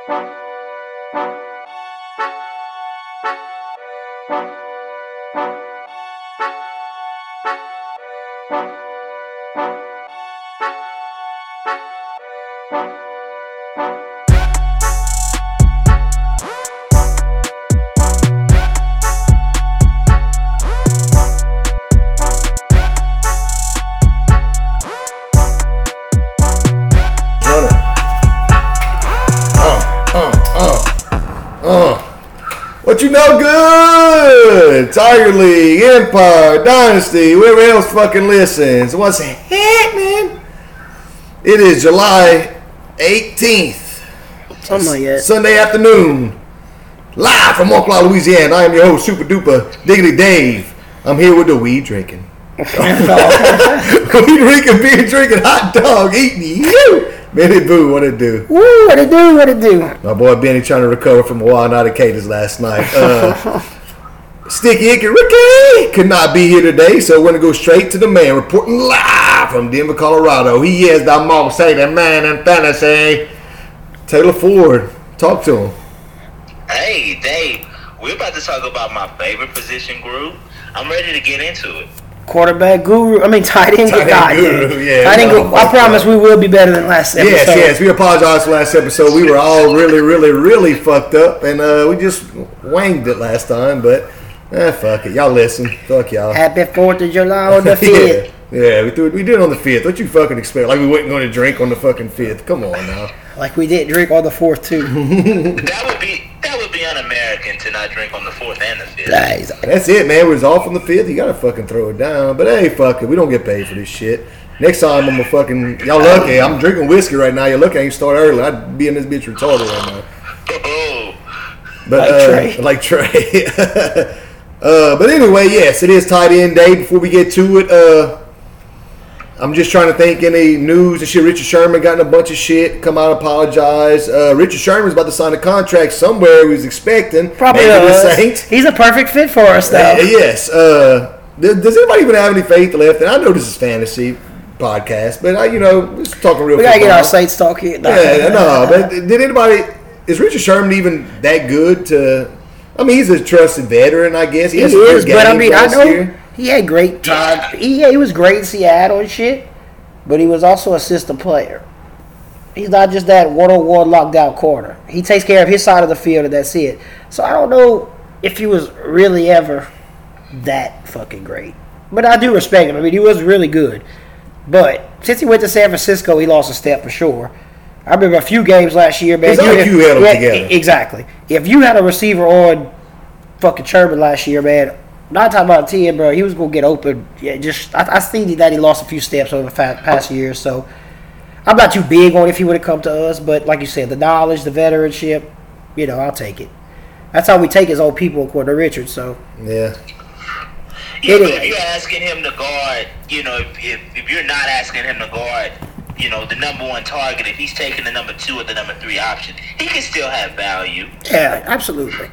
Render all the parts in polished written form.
What you know good? Tiger League, Empire, Dynasty, whoever else fucking listens. What's happening? It is July 18th. Something like that. Sunday afternoon. Live from Oklahoma, Louisiana. I am your host, Super Duper Diggity Dave. I'm here with the weed drinking. Weed drinking, beer drinking, hot dog eating you. Benny Boo, what it do? Woo, what it do, what it do? My boy Benny trying to recover from a wild night of Cadence last night. Sticky Icky Ricky could not be here today, so we're going to go straight to the man reporting live from Denver, Colorado. He is the most hated man in fantasy. Taylor Ford, talk to him. Hey, Dave, we're about to talk about my favorite position group. I'm ready to get into it. Quarterback guru. I mean, tight end guru. Yeah, tight end guru. I promise we will be better than last episode. Yes. We apologize for last episode. We were all really fucked up, and we just wanged it last time. But fuck it. Y'all listen. Fuck y'all. Happy 4th of July on the 5th. Yeah, we did it on the 5th. What you fucking expect? Like we wasn't going to drink on the fucking 5th. Come on now. Like we didn't drink on the 4th too. That would be un-American to not drink on the 4th and the 5th. Nice. That's it, man. We're off on the 5th. You gotta fucking throw it down. But hey, fuck it. We don't get paid for this shit. Next time I'm a fucking. Y'all lucky. I'm drinking whiskey right now. You're lucky I ain't start early. I'd be in this bitch retarded right now. Oh. But like Trey. But anyway, yes, it is tight end day. Before we get to it, I'm just trying to think any news and shit. Richard Sherman got in a bunch of shit. Come out, apologize. Richard Sherman's about to sign a contract somewhere. He was expecting. Probably the Saints. He's a perfect fit for us, though. Yes. Does anybody even have any faith left? And I know this is fantasy podcast, but just talking real. We gotta get our Saints talk here. But did anybody? Is Richard Sherman even that good to? I mean, he's a trusted veteran, I guess. He is, but I mean, I know. He had great time. He was great in Seattle and shit, but he was also a system player. He's not just that one-on-one lockdown corner. He takes care of his side of the field, and that's it. So I don't know if he was really ever that fucking great. But I do respect him. I mean, he was really good. But since he went to San Francisco, he lost a step for sure. I remember a few games last year, man. His IQ held him together. Exactly. If you had a receiver on fucking Sherman last year, man, not talking about 10, bro. He was gonna get open. Yeah, I see that he lost a few steps over the past years. So I'm not too big on if he would have come to us, but like you said, the knowledge, the veteranship, I'll take it. That's how we take his old people, according to Richard. So yeah. Anyway. If you're asking him to guard, if you're not asking him to guard, the number one target, if he's taking the number 2 or the number 3 option, he can still have value. Yeah, absolutely.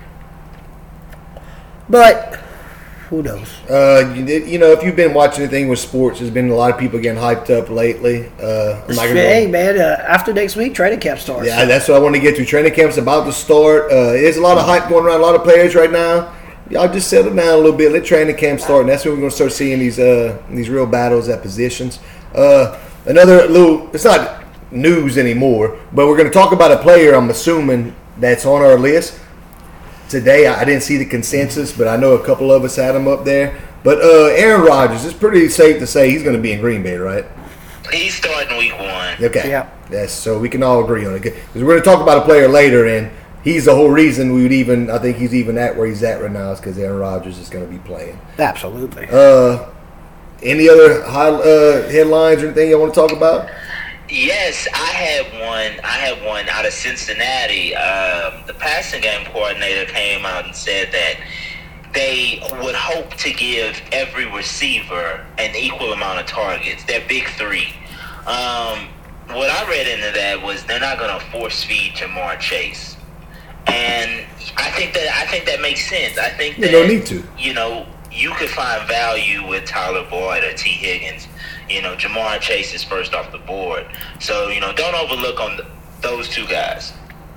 But who knows? If you've been watching anything with sports, there's been a lot of people getting hyped up lately. Hey, man, after next week, training camp starts. Yeah, that's what I want to get to. Training camp's about to start. There's a lot of hype going around, a lot of players right now. Y'all just settle down a little bit. Let training camp start, and that's when we're going to start seeing these real battles at positions. It's not news anymore, but we're going to talk about a player, I'm assuming, that's on our list. Today, I didn't see the consensus, but I know a couple of us had him up there. But Aaron Rodgers, it's pretty safe to say he's going to be in Green Bay, right? He's starting week 1. Okay. Yeah. Yes, so we can all agree on it. Because we're going to talk about a player later, and he's the whole reason I think he's even at where he's at right now is because Aaron Rodgers is going to be playing. Absolutely. Any other headlines or anything you want to talk about? Yes, I had one out of Cincinnati. The passing game coordinator came out and said that they would hope to give every receiver an equal amount of targets. Their big 3. What I read into that was they're not going to force feed Jamar Chase, and I think that makes sense. I think that you don't need to. You could find value with Tyler Boyd or T. Higgins. Jamar Chase is first off the board. So, don't overlook on those 2 guys.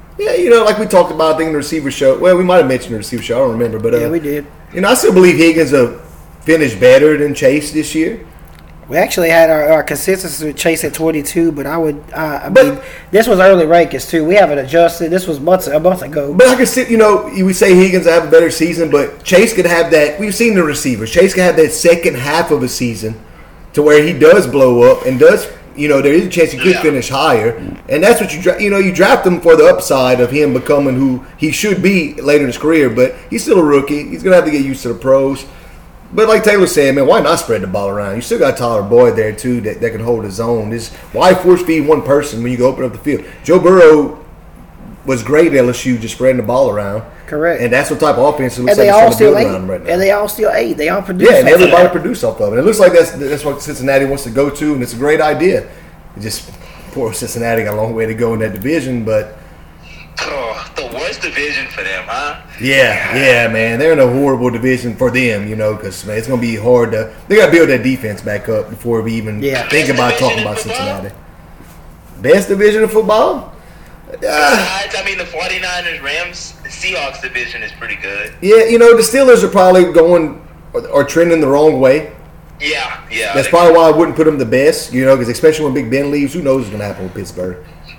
Yeah, like we talked about, I think in the receiver show. Well, we might have mentioned the receiver show. I don't remember, but yeah, we did. I still believe Higgins will finish better than Chase this year. We actually had our consensus with Chase at 22, but I mean, this was early rankings too. We haven't adjusted. This was a month ago. But I can see, we say Higgins will have a better season, but Chase could have that. We've seen the receivers. Chase could have that second half of a season to where he does blow up and does. There is a chance he could finish higher, and that's what you draft him for the upside of him becoming who he should be later in his career. But he's still a rookie. He's gonna have to get used to the pros. But like Taylor said, man, why not spread the ball around? You still got Tyler Boyd there too that can hold his own. Why force feed one person when you go open up the field? Joe Burrow was great at LSU, just spreading the ball around. Correct. And that's what type of offense it looks like they're trying to build around right now. And they all still ate. They all produce. Yeah, and everybody produced off of it. It looks like that's what Cincinnati wants to go to, and it's a great idea. Just poor Cincinnati got a long way to go in that division, but the worst division for them, huh? Yeah, man. They're in a horrible division for them, because it's going to be hard to. They got to build that defense back up before we even think about talking about Cincinnati. Best division of football? I mean, the 49ers, Rams, the Seahawks division is pretty good. Yeah, the Steelers are probably going or trending the wrong way. Yeah. That's probably why I wouldn't put them the best, because especially when Big Ben leaves, who knows what's going to happen with Pittsburgh.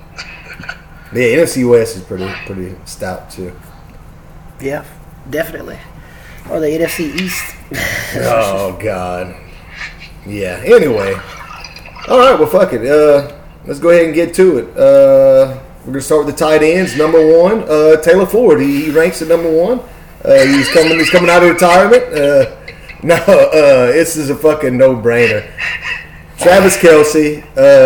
Yeah, NFC West is pretty stout too. Yeah, definitely. Or the NFC East. Oh God. Yeah. Anyway, all right. Well, fuck it. Let's go ahead and get to it. We're gonna start with the tight ends. Number one, Taylor Ford. He ranks at number one. He's coming out of retirement. This is a fucking no-brainer. Travis Kelce,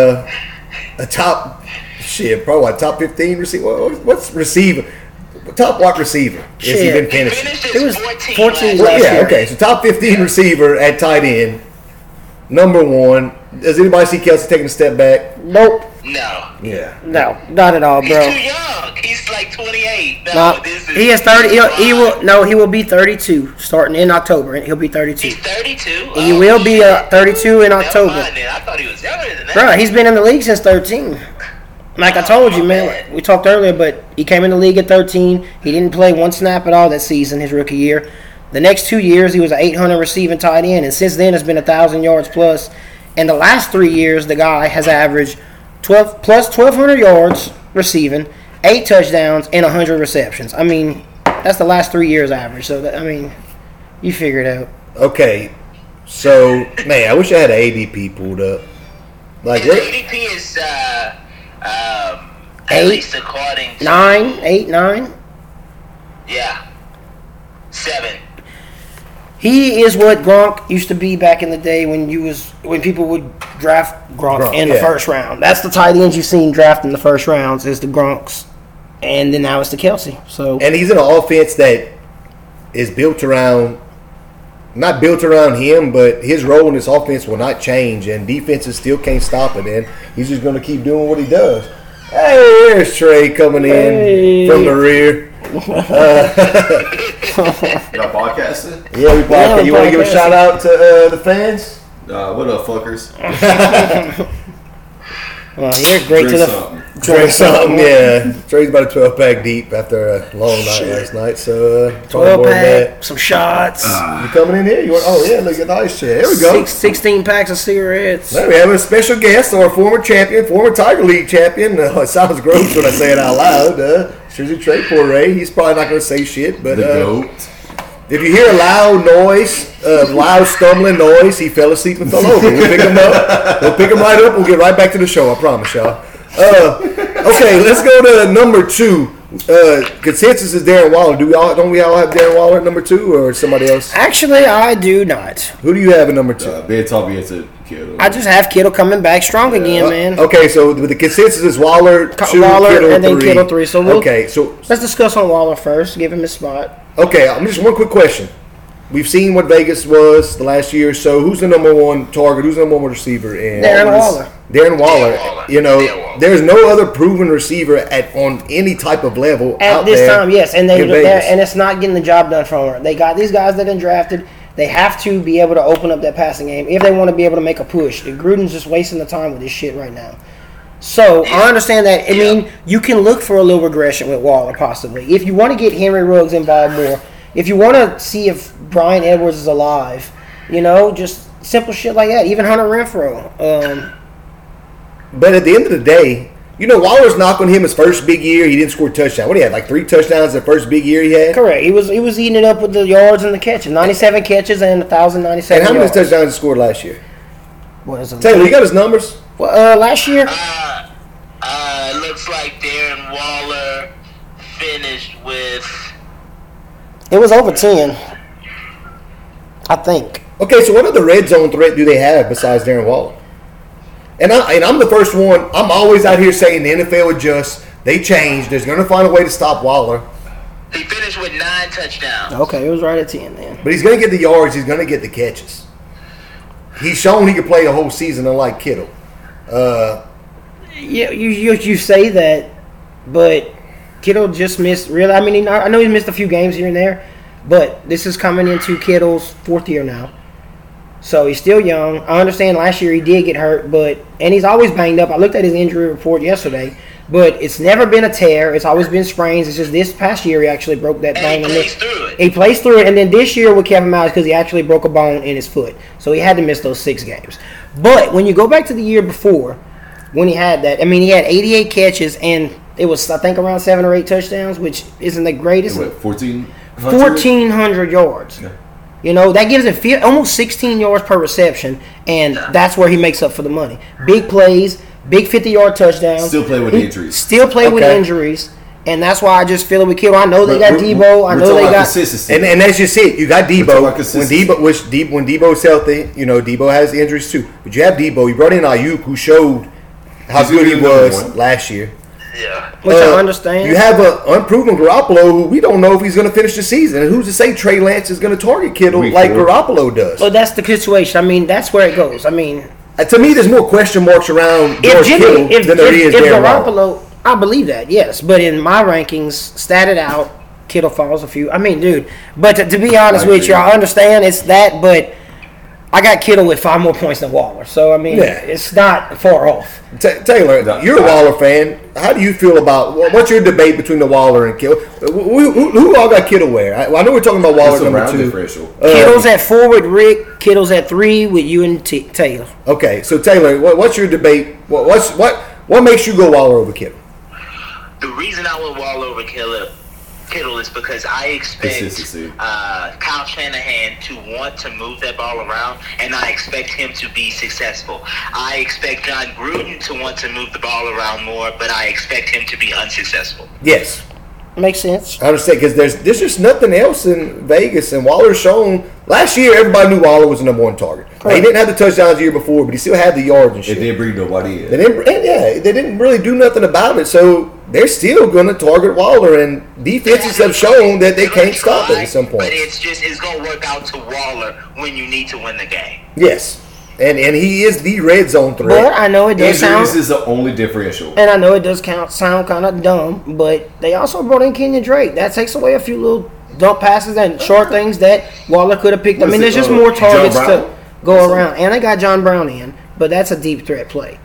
a top. Probably top 15 receiver. What's receiver? Top what receiver has he been finishing? It was 14 last year. Okay. So top 15 receiver at tight end. Number one. Does anybody see Kelce taking a step back? Nope. No. Yeah. No, not at all, bro. He's too young. He's like 28. No, he is 30. He will be 32 starting in October. He'll be 32. He's 32. He will be 32 in October. I thought he was younger than that. Bro, he's been in the league since 13. Like I told you, man, we talked earlier, but he came in the league at 13. He didn't play one snap at all that season, his rookie year. The next 2 years, he was an 800 receiving tight end, and since then, it's been 1,000 yards plus. And the last 3 years, the guy has averaged 1,200 yards receiving, 8 touchdowns, and 100 receptions. I mean, that's the last 3 years average. So, you figure it out. Okay. So, man, I wish I had an ADP pulled up. Like, ADP is... at least according to 9. Yeah. 7. He is what Gronk used to be back in the day when people would draft Gronk in the first round. That's the tight ends you've seen draft in the first rounds is the Gronks, and then now it's the Kelce. So and he's in an offense that is built around. Not built around him, but his role in this offense will not change, and defenses still can't stop it, and he's just going to keep doing what he does. Hey, there's Trey coming in from the rear. Y'all podcasting? Yeah, we podcast. You want to give a shout out to the fans? What up, fuckers? Well, you're great Drink to something. Drink something, yeah. Trey's about a 12-pack deep after a long night last night, so 12-pack, some shots. You coming in here? Look at the ice chair. There we go. 16 packs of cigarettes. There we have a special guest, our former Tiger League champion. It sounds gross when I say it out loud. Suzy Trey Poirier. He's probably not going to say shit, but the GOAT. If you hear a loud noise, loud stumbling noise, he fell asleep and fell over. We'll pick him up. We'll pick him right up. We'll get right back to the show. I promise y'all. Okay, let's go to number 2. Consensus is Darren Waller. Don't we all have Darren Waller at number 2, or somebody else? Actually, I do not. Who do you have at number 2? Kittle. I just have Kittle coming back strong again, man. Okay, so the consensus is Waller 2, Kittle and then 3. Kittle 3. So let's discuss on Waller first. Give him his spot. Okay, just one quick question. We've seen what Vegas was the last year or so. Who's the number one target? Who's the number one receiver? Darren Waller. Darren Waller. There's no other proven receiver on any type of level at out this there time. Yes, and it's not getting the job done from her. They got these guys that been drafted. They have to be able to open up that passing game if they want to be able to make a push. Gruden's just wasting the time with this shit right now. So I understand that. I mean, you can look for a little regression with Waller possibly. If you want to get Henry Ruggs involved more, if you want to see if Brian Edwards is alive, just simple shit like that. Even Hunter Renfrow. But at the end of the day, Waller's knock on him his first big year. He didn't score a touchdown. What do he have? Like 3 touchdowns the first big year he had. Correct. He was eating it up with the yards and the catches. 97 catches and 1,097. And how many yards. touchdowns he scored last year? What is it? Taylor, you got his numbers? Well, last year. Looks like Darren Waller finished with. It was over 10, I think. Okay, so what other red zone threat do they have besides Darren Waller? And I'm the first one. I'm always out here saying the NFL adjusts. They change. There's going to find a way to stop Waller. He finished with 9 touchdowns. Okay, it was right at 10 then. But he's going to get the yards. He's going to get the catches. He's shown he can play a whole season unlike Kittle. Yeah, you say that, but Kittle just missed. Really, I mean, I know he missed a few games here and there, but this is coming into Kittle's 4th year now. So he's still young. I understand last year he did get hurt, and he's always banged up. I looked at his injury report yesterday, but it's never been a tear. It's always been sprains. It's just this past year he actually broke that bone. And he plays through it. He plays through it, and then this year what kept him out is because he actually broke a bone in his foot. So he had to miss those 6 games. But when you go back to the year before, when he had that, I mean, he had 88 catches, and it was, I think, around 7 or 8 touchdowns, which isn't the greatest. 1,400 yards. Yeah. That gives him almost 16 yards per reception, and that's where he makes up for the money. Big plays, big 50-yard touchdowns. Still play with injuries. Still play with injuries, and that's why I just feel it with Kittle. I know they got Debo. I know they got consistency. And that's just it. You got Debo. When Debo's healthy, Debo has injuries too. But you have Debo. You brought in Ayuk, who showed how good he was last year. Yeah. Which I understand. You have an unproven Garoppolo who we don't know if he's going to finish the season. And who's to say Trey Lance is going to target Kittle like Garoppolo does? Well, that's the situation. I mean, that's where it goes. I mean, to me, there's more question marks around George Kittle than there is Darren Waller. I believe that, yes. But in my rankings, statted out, Kittle falls a few. I mean, dude. But to be honest with you, I understand it's that, but I got Kittle with 5 more points than Waller. So, I mean, it's not far off. Taylor, you're a Waller fan. How do you feel about what's your debate between the Waller and Kittle? Who all got Kittle where? I know we're talking about Waller number 2. Kittle's at 4 with Rick. Kittle's at 3 with you and Taylor. Okay, so Taylor, what's your debate? What makes you go Waller over Kittle? The reason I went Waller over Kittle is because I expect Kyle Shanahan to want to move that ball around, and I expect him to be successful. I expect John Gruden to want to move the ball around more, but I expect him to be unsuccessful. Yes. Makes sense. I understand, because there's just nothing else in Vegas, and Waller's shown. Last year, everybody knew Waller was the number 1 target. Now, he didn't have the touchdowns the year before, but he still had the yards and shit. It didn't bring nobody in. They didn't really do nothing about it, so they're still going to target Waller, and defenses have shown that they can't stop it at some point. But it's going to work out to Waller when you need to win the game. Yes. And he is the red zone threat. But I know it does Injuries is the only differential. And I know it does sound kind of dumb, but they also brought in Kenyon Drake. That takes away a few little dump passes and short things that Waller could have picked. I mean, there's just more targets to go around. And they got John Brown in, but that's a deep threat play.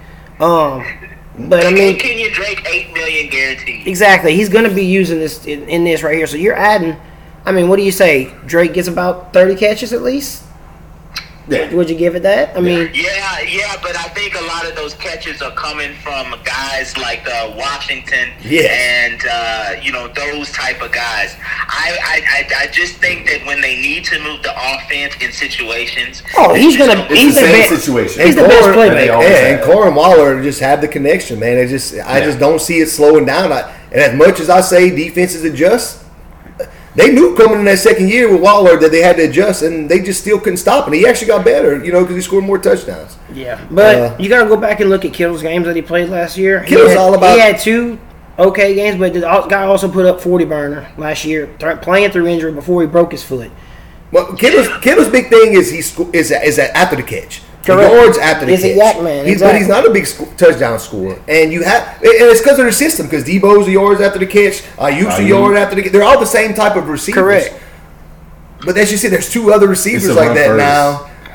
But I mean, Kenyon Drake, $8 million guaranteed. Exactly. He's going to be using this in this right here. So you're adding. I mean, what do you say? Drake gets about 30 catches at least. Yeah. Would you give it that? I mean, yeah, but I think a lot of those catches are coming from guys like Washington and those type of guys. I just think that when they need to move the offense in situations, he's the best situation. He's the best playmaker. And Corey and Waller just have the connection, man. I just don't see it slowing down. And as much as I say defenses adjust, they knew coming in that second year with Waller that they had to adjust, and they just still couldn't stop him. He actually got better, because he scored more touchdowns. Yeah, but you got to go back and look at Kittle's games that he played last year. He had 2 okay games, but the guy also put up 40 burner last year, playing through injury before he broke his foot. Well, Kittle's big thing is is after the catch. Correct. The yards after the catch. He's a yak man. But he's not a big touchdown scorer. And it's because of their system, because Debo's the yards after the catch, Ayuk's the yard after the catch. They're all the same type of receivers. Correct. But as you said, there's 2 other receivers like that now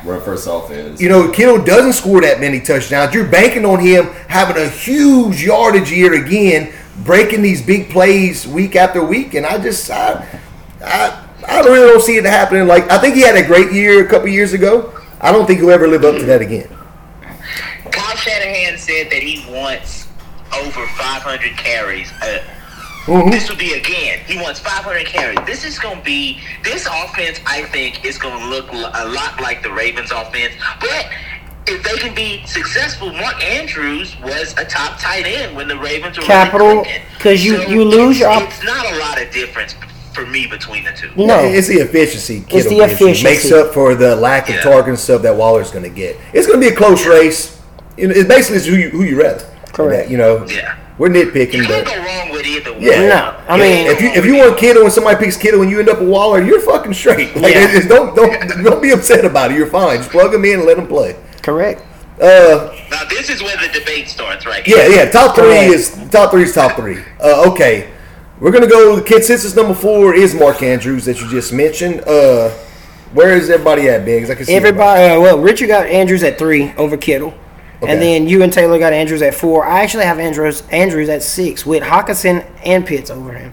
Run first offense. You know, Kittle doesn't score that many touchdowns. You're banking on him having a huge yardage year again, breaking these big plays week after week, and I really don't see it happening. Like, I think he had a great year a couple years ago. I don't think he'll ever live up to that again. Kyle Shanahan said that he wants over 500 carries. This would be again. He wants 500 carries. This offense, I think, is going to look a lot like the Ravens offense. But if they can be successful, Mark Andrews was a top tight end when the Ravens were capital, because you lose your. It's not a lot of difference for me between the two. No, it's the efficiency. It's the efficiency. Makes up for the lack of target and stuff that Waller's going to get. It's going to be a close race. It basically is who you rather. Correct. You know. Yeah. We're nitpicking, you but can't go wrong with either one. Yeah, no. I mean, if you want Kittle and somebody picks Kittle and you end up with Waller, you're fucking straight. Like, don't be upset about it. You're fine. Just plug them in and let them play. Correct. Now this is where the debate starts, right? Yeah. Top three is top three. Okay, we're gonna go. Consensus number 4 is Mark Andrews that you just mentioned. Where is everybody at, Ben? 'Cause I can see everybody. Well, Richard got Andrews at 3 over Kittle. Okay. And then you and Taylor got Andrews at 4. I actually have Andrews at 6 with Hockenson and Pitts over him.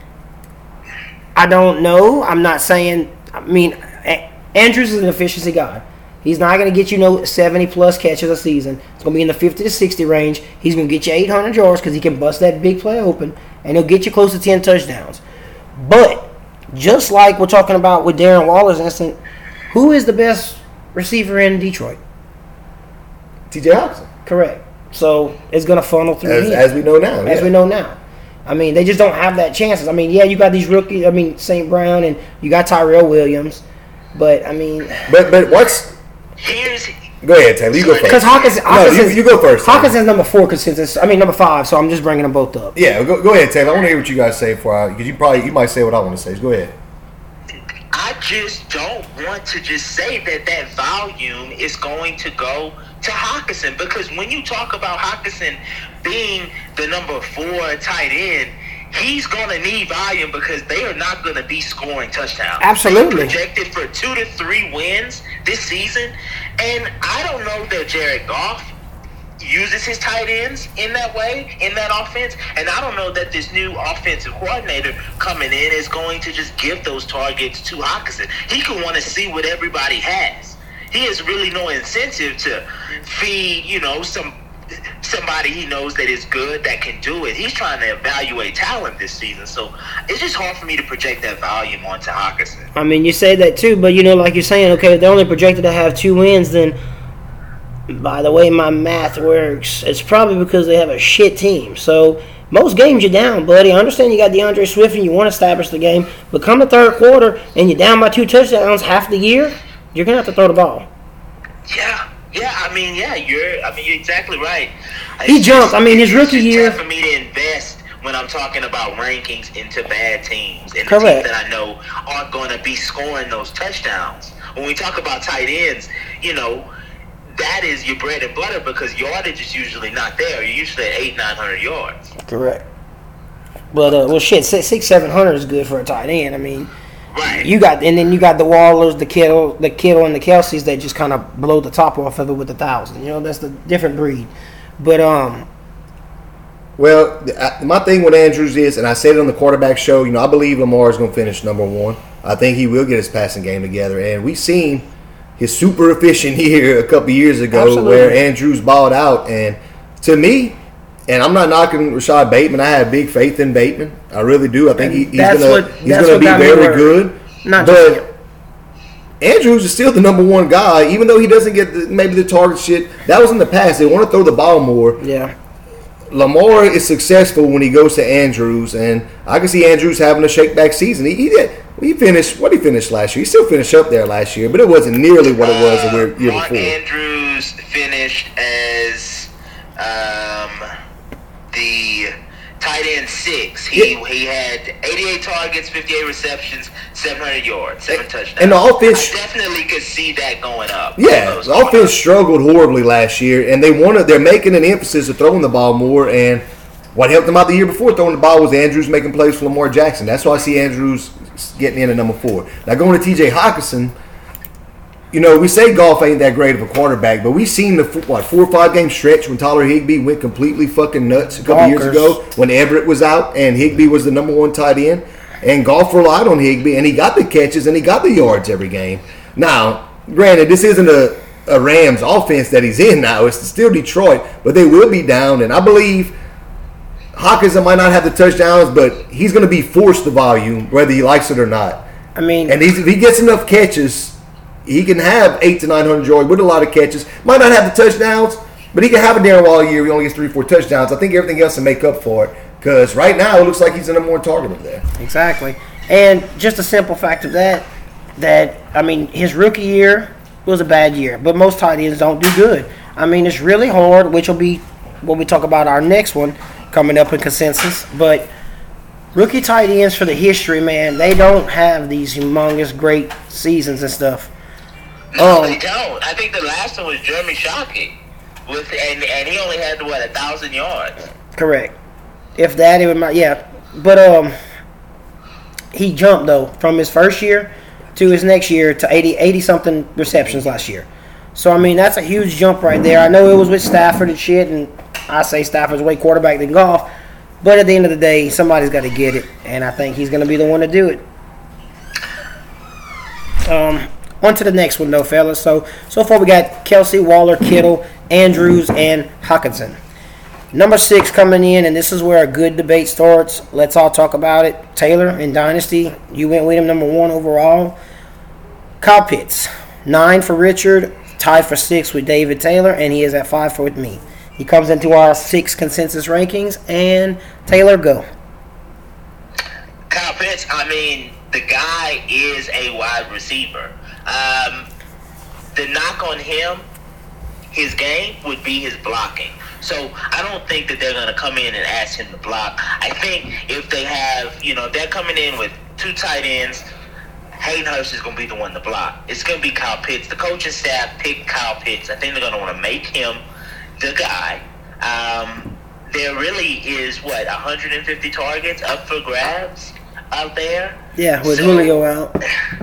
I don't know. I'm not saying. I mean, Andrews is an efficiency guy. He's not going to get you 70-plus catches a season. It's going to be in the 50 to 60 range. He's going to get you 800 yards because he can bust that big play open, and he'll get you close to 10 touchdowns. But just like we're talking about with Darren Waller's instant, who is the best receiver in Detroit? T.J. Hockenson. Correct. So it's going to funnel through him. As we know now. We know now. I mean, they just don't have that chances. I mean, yeah, you got these rookies. I mean, St. Brown and you got Tyrell Williams. But, I mean. But what's. Go ahead, Taylor. You go first. Because Hockenson. You go first. Hawkinson's number 4 consensus. I mean, number 5. So I'm just bringing them both up. Yeah, go ahead, Taylor. I want to hear what you guys say because you might say what I want to say. So go ahead. I just don't want to just say that volume is going to go to Hockenson, because when you talk about Hockenson being the number 4 tight end, he's going to need volume because they are not going to be scoring touchdowns. Absolutely. They're projected for 2 to 3 wins this season, and I don't know that Jared Goff uses his tight ends in that way, in that offense, and I don't know that this new offensive coordinator coming in is going to just give those targets to Hockenson. He could want to see what everybody has. He has really no incentive to feed, somebody he knows that is good, that can do it. He's trying to evaluate talent this season, so it's just hard for me to project that volume onto Hockenson. I mean, you say that too, but like you're saying, okay, if they're only projected to have 2 wins, then by the way my math works, it's probably because they have a shit team. So most games you're down, buddy. I understand you got DeAndre Swift and you want to establish the game, but come the third quarter and you're down by 2 touchdowns half the year, you're gonna have to throw the ball. You're exactly right. He jumped. I mean, his rookie year. It's tough for me to invest when I'm talking about rankings into bad teams and Correct. the teams that I know aren't going to be scoring those touchdowns. When we talk about tight ends, that is your bread and butter because yardage is usually not there. You're usually at 800-900 yards. Correct. But 600-700 is good for a tight end. I mean. Right. You got the Wallers, the Kittle, and the Kelce's that just kind of blow the top off of it with 1,000. That's the different breed. But well, my thing with Andrews is, and I said it on the quarterback show, I believe Lamar is going to finish number 1. I think he will get his passing game together, and we've seen his super efficient year a couple years ago. Absolutely. Where Andrews balled out, and to me. And I'm not knocking Rashad Bateman. I have big faith in Bateman. I really do. I think he's going to be very good. But Andrews is still the number 1 guy, even though he doesn't get maybe the target shit. That was in the past. They want to throw the ball more. Yeah. Lamar is successful when he goes to Andrews, and I can see Andrews having a shakeback season. He finished last year. He still finished up there last year, but it wasn't nearly what it was the year Mark before. Andrews finished as the tight end 6. He had 88 targets, 58 receptions, 700 yards, 7 touchdowns. And the offense, I definitely could see that going up. Yeah, the offense struggled horribly last year, and they're making an emphasis of throwing the ball more. And what helped them out the year before throwing the ball was Andrews making plays for Lamar Jackson. That's why I see Andrews getting in at number 4. Now going to T.J. Hockenson, we say Goff ain't that great of a quarterback, but we seen the 4 or 5 game stretch when Tyler Higbee went completely fucking nuts a couple years ago when Everett was out and Higbee was the number 1 tight end, and Goff relied on Higbee and he got the catches and he got the yards every game. Now, granted, this isn't a Rams offense that he's in now. It's still Detroit, but they will be down, and I believe Hockenson might not have the touchdowns, but he's going to be forced the volume whether he likes it or not. I mean, and if he gets enough catches, he can have 800 to 900 yards with a lot of catches. Might not have the touchdowns, but he can have a Darren Waller year. He only gets 3 or 4 touchdowns. I think everything else will make up for it because right now it looks like he's the number 1 target up there. Exactly. And just a simple fact of that I mean, his rookie year was a bad year, but most tight ends don't do good. I mean, it's really hard, which will be when we talk about our next one coming up in consensus. But rookie tight ends for the history, man, they don't have these humongous great seasons and stuff. No, they don't. I think the last one was Jeremy Shockey, and he only had 1,000 yards. Correct. If that, it would yeah. But he jumped though from his first year to his next year to 80 something receptions last year. So I mean that's a huge jump right there. I know it was with Stafford and shit, and I say Stafford's way quarterback than Goff, but at the end of the day, somebody's got to get it, and I think he's going to be the one to do it. On to the next one, though, fellas. So far we got Kelsey, Waller, Kittle, Andrews, and Hockenson. Number 6 coming in, and this is where a good debate starts. Let's all talk about it. Taylor in Dynasty, you went with him number 1 overall. Kyle Pitts, 9 for Richard, tied for 6 with David Taylor, and he is at 5 with me. He comes into our 6 consensus rankings, and Taylor, go. Kyle Pitts, I mean, the guy is a wide receiver. The knock on him, his game, would be his blocking. So I don't think that they're going to come in and ask him to block. I think if they have, they're coming in with 2 tight ends, Hayden Hurst is going to be the one to block. It's going to be Kyle Pitts. The coaching staff picked Kyle Pitts. I think they're going to want to make him the guy. There really is, 150 targets up for grabs out there? Yeah, with Julio out.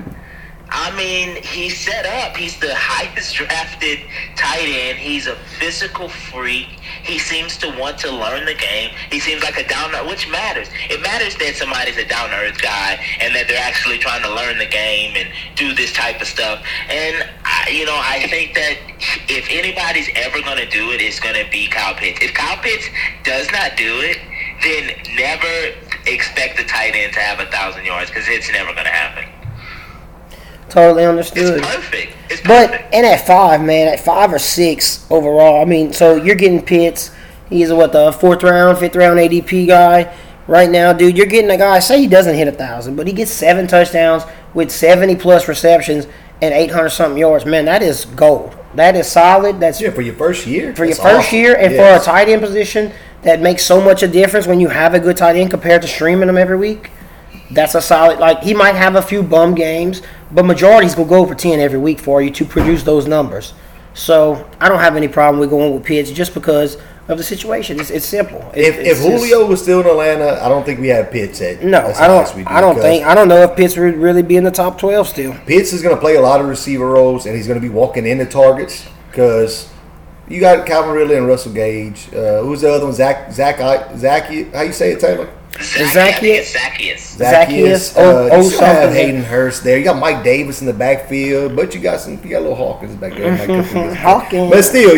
I mean, he's set up. He's the highest drafted tight end. He's a physical freak. He seems to want to learn the game. He seems like a down-to-earth, which matters. It matters that somebody's a down-to-earth guy and that they're actually trying to learn the game and do this type of stuff. And, I think that if anybody's ever going to do it, it's going to be Kyle Pitts. If Kyle Pitts does not do it, then never expect the tight end to have 1,000 yards because it's never going to happen. Totally understood. It's perfect. And at 5, man, at 5 or 6 overall, I mean, so you're getting Pitts. He's the 4th round, 5th round ADP guy right now, dude. You're getting a guy, say he doesn't hit 1,000, but he gets 7 touchdowns with 70+ receptions and 800-something yards. Man, that is gold. That is solid. That's for your first year. For your first year, and for a tight end position that makes so much a difference when you have a good tight end compared to streaming them every week. That's a solid, he might have a few bum games, but majority's going to go over 10 every week for you to produce those numbers. So I don't have any problem with going with Pitts just because of the situation. It's simple. If Julio was still in Atlanta, I don't think we have Pitts at. No, I don't know if Pitts would really be in the top 12 still. Pitts is going to play a lot of receiver roles, and he's going to be walking into targets because you got Calvin Ridley and Russell Gage. Who's the other one? Zach. How you say it, Taylor? Zacchaeus. You still have Hayden Hurst there. You got Mike Davis in the backfield, but you got little Hawkins back there. Hawkins. But still,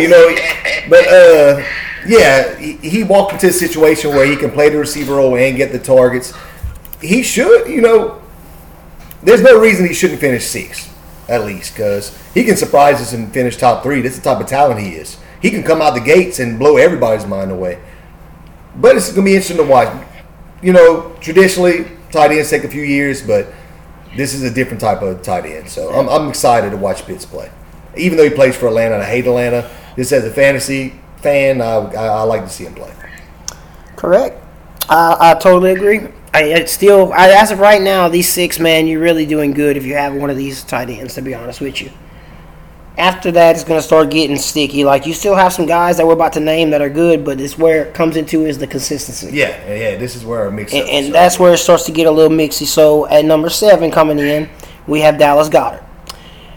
he walked into a situation where he can play the receiver role and get the targets. He should, there's no reason he shouldn't finish 6th, at least, because he can surprise us and finish top 3. That's the type of talent he is. He can come out the gates and blow everybody's mind away. But it's going to be interesting to watch. Traditionally, tight ends take a few years, but this is a different type of tight end. So I'm excited to watch Pitts play. Even though he plays for Atlanta and I hate Atlanta, just as a fantasy fan, I like to see him play. Correct. I totally agree. As of right now, these 6, man, you're really doing good if you have one of these tight ends, to be honest with you. After that, it's going to start getting sticky. You still have some guys that we're about to name that are good, but it's where it comes into is the consistency. Yeah, this is where it mixes up. And that's where it starts to get a little mixy. So, at number 7 coming in, we have Dallas Goedert.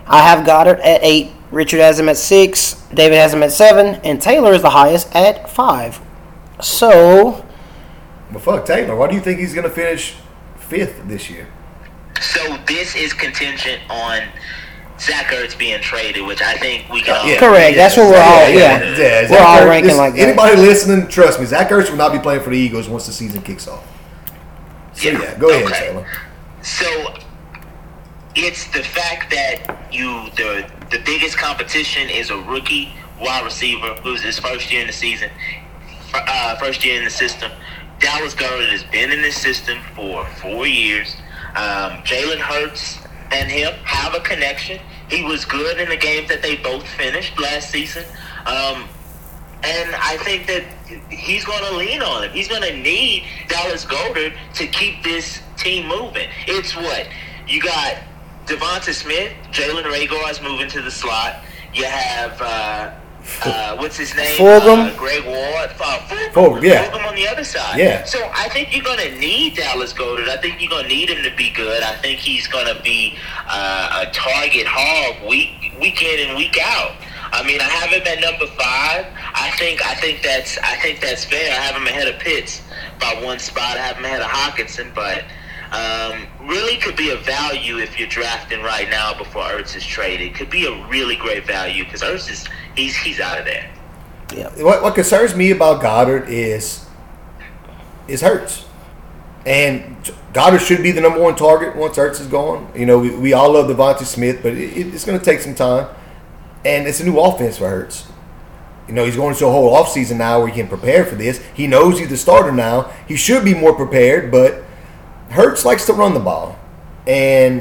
I have Goddard at 8. Richard has him at 6. David has him at 7. And Taylor is the highest at 5. So... Well, fuck Taylor. Why do you think he's going to finish 5th this year? So this is contingent on Zach Ertz being traded, which I think we can all... Correct. That's what we're all... Yeah. We're all ranking like that. Anybody listening, trust me, Zach Ertz will not be playing for the Eagles once the season kicks off. So, go ahead, Taylor. So... It's the fact that the biggest competition is a rookie wide receiver who's his first year in the season, first year in the system. Dallas Goedert has been in this system for 4 years. Jalen Hurts and him have a connection. He was good in the games that they both finished last season. And I think that he's going to lean on him. He's going to need Dallas Goedert to keep this team moving. It's what? You got Devonta Smith, Jalen Reagor is moving to the slot. You have, what's his name? Fulgham. Greg Ward. Fulgham, yeah. Fulgham on the other side. Yeah. So I think you're going to need Dallas Goedert. I think you're going to need him to be good. I think he's going to be a target hog week in and week out. I mean, I have him at number 5. I think that's fair. I have him ahead of Pitts by 1 spot. I have him ahead of Hockenson, but really could be a value if you're drafting right now before Ertz is traded. Could be a really great value because Ertz he's out of there. Yeah. What concerns me about Goddard is Hurts, and Goddard should be the number 1 target once Ertz is gone. You know, we all love Devonta Smith, but it's going to take some time, and it's a new offense for Hurts. You know, he's going into a whole offseason now where he can prepare for this. He knows he's the starter now. He should be more prepared, but Hurts likes to run the ball, and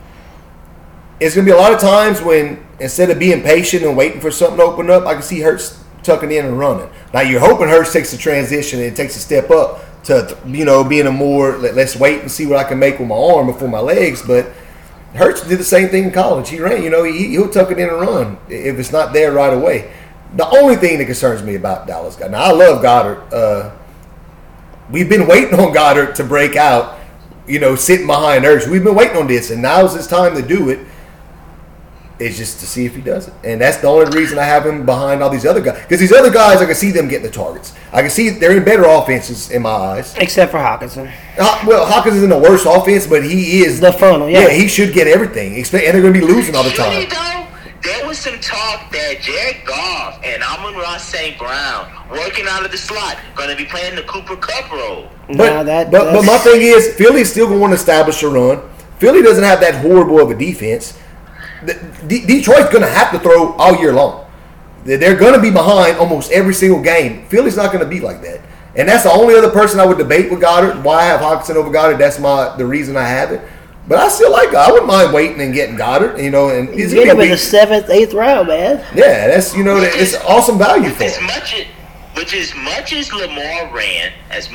it's going to be a lot of times when instead of being patient and waiting for something to open up, I can see Hurts tucking in and running. Now, you're hoping Hurts takes a transition and takes a step up to, being a more, let's wait and see what I can make with my arm before my legs, but Hurts did the same thing in college. He ran, he'll tuck it in and run if it's not there right away. The only thing that concerns me about Dallas Goedert, now I love Goddard. We've been waiting on Goddard to break out, sitting behind Ertz. We've been waiting on this, and now's his time to do it. It's just to see if he does it. And that's the only reason I have him behind all these other guys. Because these other guys, I can see them getting the targets. I can see they're in better offenses in my eyes. Except for Hockenson. Well, Hawkins is in the worst offense, but he is. The funnel, yeah. Yeah, he should get everything. And they're going to be losing all the time. There was some talk that Jared Goff and Amon-Ra St. Brown, working out of the slot, going to be playing the Cooper Kupp role. But my thing is, Philly's still going to want to establish a run. Philly doesn't have that horrible of a defense. Detroit's going to have to throw all year long. They're going to be behind almost every single game. Philly's not going to be like that. And that's the only other person I would debate with Goddard. Why I have Hockenson over Goddard, that's the reason I have it. But I still like Goddard. I wouldn't mind waiting and getting Goddard, and he's get him in the 7th, 8th round, man. Yeah, that's it's awesome value for him. As much as Lamar ran,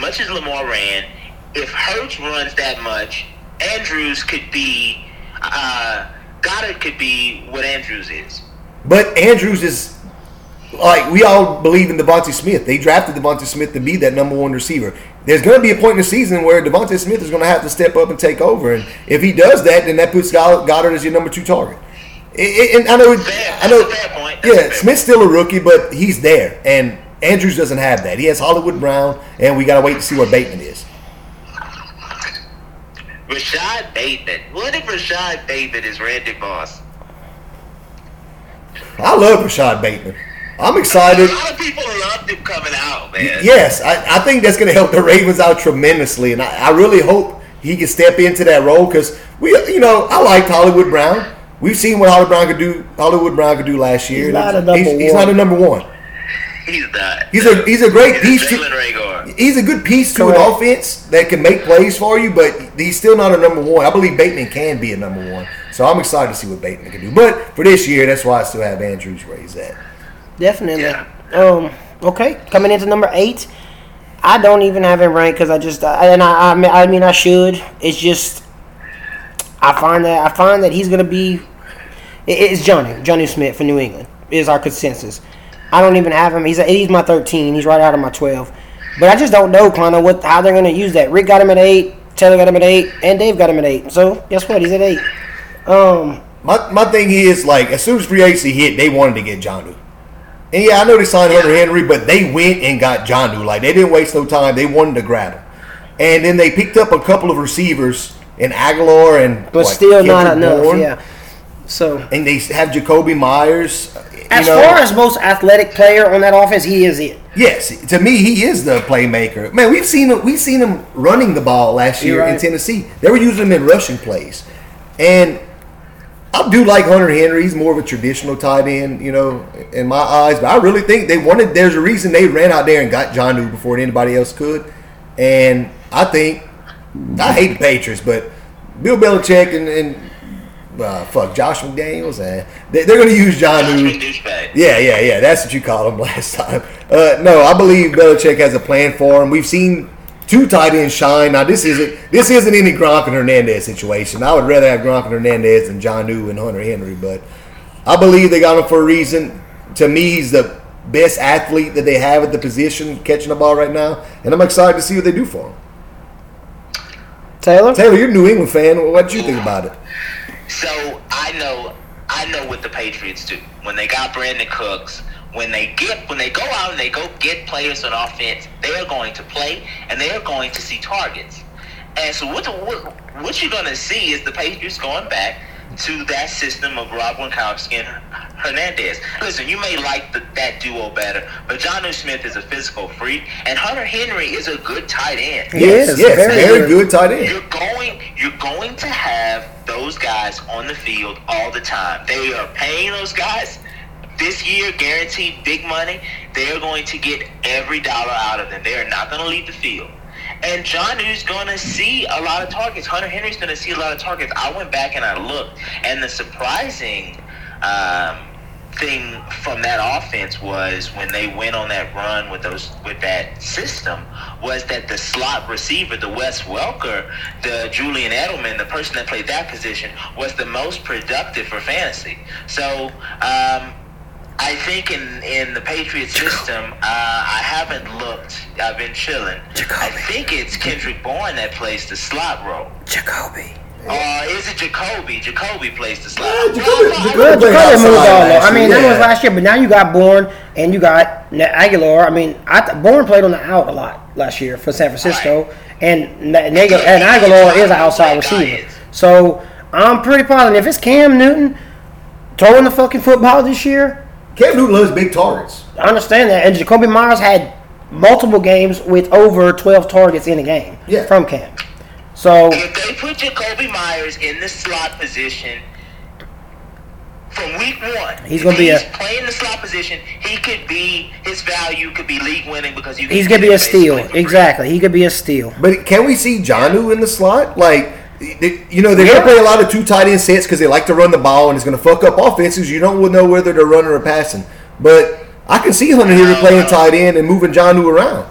if Hurts runs that much, Andrews could be Goddard could be what Andrews is. But Andrews is like, we all believe in Devonta Smith. They drafted Devonta Smith to be that number 1 receiver. There's going to be a point in the season where Devonta Smith is going to have to step up and take over. And if he does that, then that puts Goddard as your number 2 target. And I know. Fair point. Yeah, Smith's still a rookie, but he's there. And Andrews doesn't have that. He has Hollywood Brown, and we got to wait to see what Bateman is. Rashad Bateman. What if Rashad Bateman is Randy Moss? I love Rashad Bateman. I'm excited. A lot of people loved him coming out, man. Yes, I think that's going to help the Ravens out tremendously, and I really hope he can step into that role because I liked Hollywood Brown. We've seen what Hollywood Brown could do last year. He's not a number 1. He's not a number 1. He's not. He's a great piece. He's a good piece to an offense that can make plays for you, but he's still not a number 1. I believe Bateman can be a number 1, so I'm excited to see what Bateman can do. But for this year, that's why I still have Andrews where he's at. Definitely. Yeah. Okay, coming into number 8, I don't even have him ranked because I should. It's just I find that he's gonna be. It's Johnny Smith for New England is our consensus. I don't even have him. He's my 13. He's right out of my 12. But I just don't know, Connor, how they're gonna use that. Rick got him at 8. Taylor got him at 8, and Dave got him at 8. So guess what? He's at 8. My thing is, like, as soon as free agency hit, they wanted to get Jonnu. And yeah, I know they signed Hunter Henry, but they went and got Jonnu. Like, they didn't waste no time. They wanted to grab him. And then they picked up a couple of receivers in Aguilar and but still not enough. Bourne. Yeah. So and they have Jacoby Myers. As far as most athletic player on that offense, he is it. Yes, to me, he is the playmaker. Man, we've seen him running the ball last year in Tennessee. They were using him in rushing plays, and I do like Hunter Henry. He's more of a traditional tight end, in my eyes. But I really think there's a reason they ran out there and got Jonnu before anybody else could. And I think, I hate the Patriots, but Bill Belichick and Josh McDaniels, they're going to use Jonnu. Yeah, that's what you called him last time. No, I believe Belichick has a plan for him. We've seen two tight ends shine. Now, this isn't any Gronk and Hernandez situation. I would rather have Gronk and Hernandez than Jonnu and Hunter Henry, but I believe they got him for a reason. To me, he's the best athlete that they have at the position catching the ball right now, and I'm excited to see what they do for him. Taylor, you're a New England fan. What did you think about it? So I know what the Patriots do when they got Brandon Cooks. When they go out and they go get players on offense, they are going to play and they are going to see targets. And so what you're going to see is the Patriots going back to that system of Rob Gronkowski and Hernandez. Listen, you may like that duo better, but Jonnu Smith is a physical freak, and Hunter Henry is a good tight end. Yes, very good tight end. You're going to have those guys on the field all the time. They are paying those guys this year, guaranteed big money. They are going to get every dollar out of them. They are not going to leave the field. And Jonnu's going to see a lot of targets. Hunter Henry's going to see a lot of targets. I went back and I looked, and the surprising thing from that offense was when they went on that run with that system was that the slot receiver, the Wes Welker, the Julian Edelman, the person that played that position, was the most productive for fantasy. So I think in the Patriots system, I haven't looked. I've been chilling. Jacoby. I think it's Kendrick Bourne that plays the slot role. Jacoby. Is it Jacoby? Jacoby plays the slot. Jacoby moved on. I mean, that was last year, but now you got Bourne and you got Aguilar. I mean, Bourne played on the out a lot last year for San Francisco, right. and Aguilar is an outside receiver. So I'm pretty positive if it's Cam Newton throwing the fucking football this year. Cam Newton loves big targets. I understand that. And Jacoby Myers had multiple games with over 12 targets in a game from Cam. So if they put Jacoby Myers in the slot position from week one, he's going to be playing the slot position. His value could be league winning because he's going to be a steal. Exactly, he could be a steal. But can we see Jonnu in the slot? Like, they're going to play a lot of two tight end sets because they like to run the ball, and it's going to fuck up offenses. You don't know whether they're running or passing. But I can see Hunter Henry playing tight end and moving Jonnu around.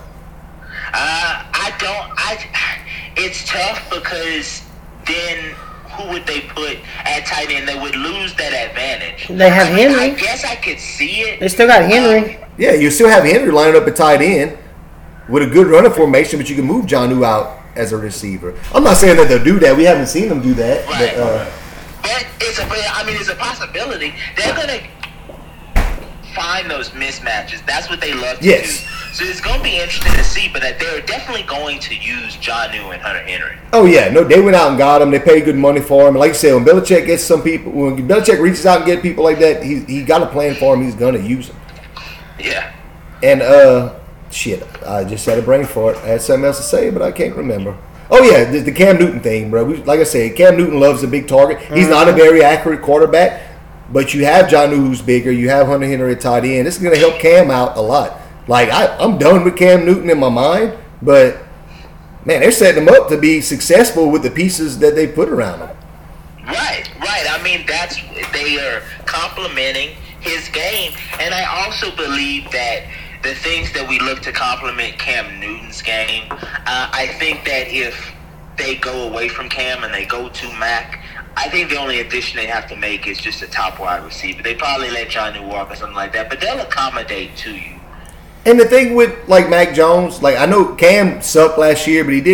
It's tough because then who would they put at tight end? They would lose that advantage. They have Henry. I guess I could see it. They still got Henry. Yeah, you still have Henry lining up at tight end with a good running formation, but you can move Jonnu out as a receiver. I'm not saying that they'll do that. We haven't seen them do that. Right. But it's a possibility. They're going to find those mismatches. That's what they love to do. So it's going to be interesting to see, but they're definitely going to use Jonnu and Hunter Henry. Oh, yeah. No, they went out and got him. They paid good money for him. Like you said, when Belichick gets some people, when Belichick reaches out and get people like that, he got a plan for him. He's going to use them. Yeah. And, I just had a brain fart. I had something else to say, but I can't remember. Oh, yeah, the Cam Newton thing, bro. Like I said, Cam Newton loves a big target. He's not a very accurate quarterback, but you have Jonnu who's bigger. You have Hunter Henry at tight end. This is going to help Cam out a lot. Like, I'm done with Cam Newton in my mind, but, man, they're setting him up to be successful with the pieces that they put around him. Right. I mean, they are complementing his game, and I also believe that the things that we look to complement Cam Newton's game, I think that if they go away from Cam and they go to Mac, I think the only addition they have to make is just a top wide receiver. They probably let Jonnu walk or something like that, but they'll accommodate to you. And the thing with, like, Mac Jones, like, I know Cam sucked last year, but he did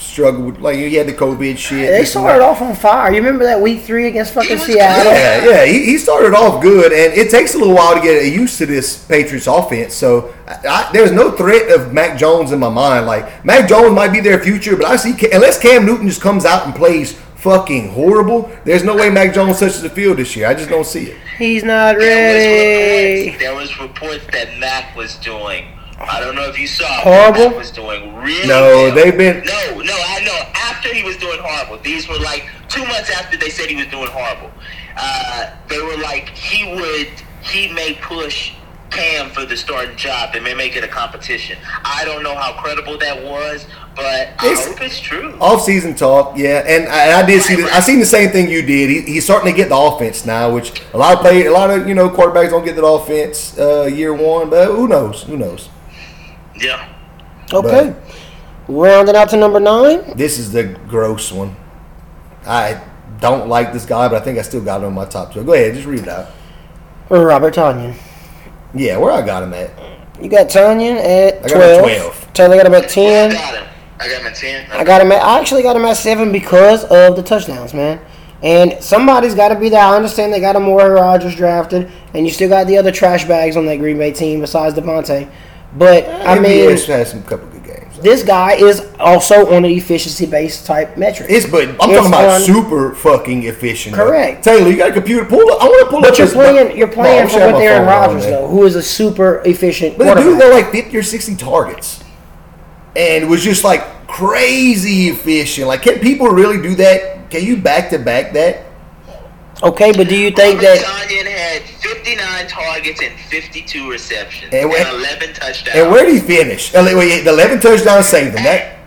struggled with, like, he had the COVID shit. They started off on fire. You remember that week 3 against fucking Seattle? Yeah. He started off good, and it takes a little while to get used to this Patriots offense. So there's no threat of Mac Jones in my mind. Like, Mac Jones might be their future, but I see, unless Cam Newton just comes out and plays fucking horrible, there's no way Mac Jones touches the field this year. I just don't see it. He's not ready. There was reports that Mac was doing, I don't know if you saw, horrible. Mac was doing really No, well. they've been. No, I know. After he was doing horrible, these were like 2 months after they said he was doing horrible. They were like, he may push Cam for the starting job. They may make it a competition. I don't know how credible that was, but I hope it's true. Off-season talk, yeah, and I did see. I seen the same thing you did. He's starting to get the offense now, which a lot of quarterbacks don't get the offense year one, but who knows? Yeah. Okay. Rounding out to number 9. This is the gross one. I don't like this guy, but I think I still got him on my top 2. Go ahead, just read it out. Robert Tonyan. Yeah, where I got him at? You got Tonyan at 12. I got him at 12. Taylor got him at 10. I got him at 10. I actually got him at 7 because of the touchdowns, man. And somebody's got to be there. I understand they got Amari Rodgers drafted, and you still got the other trash bags on that Green Bay team besides Devontae. But, I mean, has some couple good games. This guy is also on an efficiency-based type metric. I'm talking about super fucking efficient. Correct. Taylor, you got a computer? I want to pull up. But you're playing for with Aaron Rodgers, though, who is a super efficient quarterback. But the dude got like 50 or 60 targets. And it was just like crazy efficient. Like, can people really do that? Can you back-to-back that? Okay, but do you think that Tonyan had 59 targets and 52 receptions and 11 touchdowns? And where did he finish? The 11 touchdowns saved him.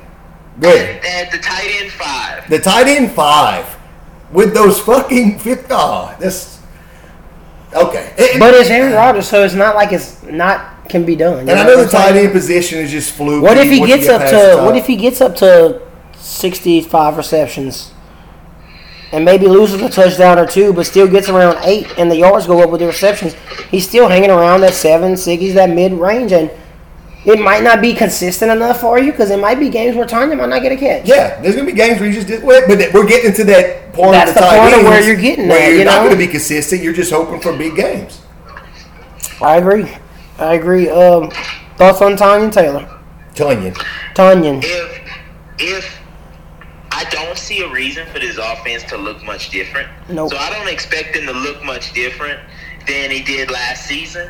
Go ahead. And the tight end 5. The tight end 5 with those fucking that's okay. But it's Aaron Rodgers, so it's not like it's not can be done. And I know the tight end position is just fluky. What if he gets up to 65 receptions? And maybe loses a touchdown or 2, but still gets around 8, and the yards go up with the receptions. He's still hanging around that 7, 6, he's that mid-range, and it might not be consistent enough for you because there might be games where Tonyan might not get a catch. Yeah, there's going to be games where you just but we're getting into that part That's of the point of where you're getting where you're not going to be consistent. You're just hoping for big games. I agree. Thoughts on Tonyan, Taylor? Tonyan. If I don't see a reason for this offense to look much different. Nope. So I don't expect him to look much different than he did last season.